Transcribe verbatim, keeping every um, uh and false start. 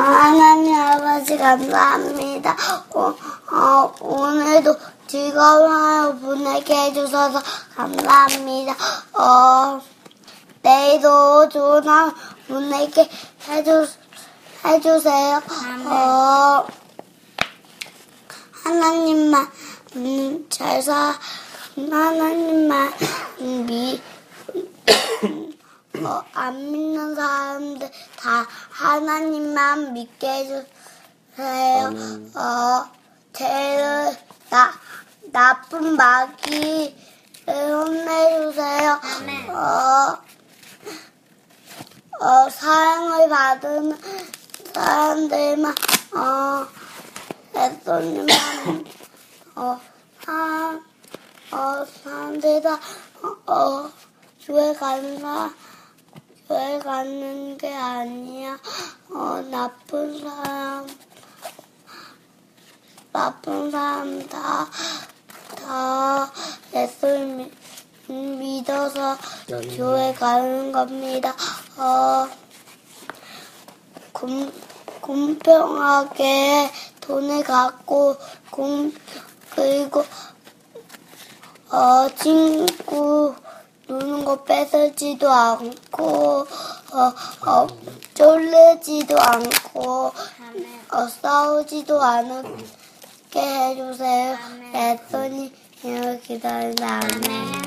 하나님 아버지 감사합니다. 어, 어, 오늘도 즐거운 하루 보내게 해주셔서 감사합니다. 어, 내일도 좋은 하루 보내게 해주, 해주세요. 어, 하나님만 음, 잘 사, 하나님만 음, 미, 어, 안 믿는 사람들 다 하나님만 믿게 해주세요. 어, 죄를, 나, 나쁜 마귀를 혼내주세요. 어, 어, 사랑을 받는 사람들만, 어, 예수님만, 어, 사, 어, 사람들 다, 어, 어, 교회 가는 사람, 교회 가는 게 아니야. 어, 나쁜 사람, 나쁜 사람 다, 다 예수를 믿어서 교회 가는 겁니다. 어, 공, 공평하게 돈을 갖고, 공, 그리고, 어, 친구, 노는 거 뺏을지도 않고, 어, 어, 쫄르지도 않고, 어, 싸우지도 않게 해주세요. 예수님, 기다린다. 아멘.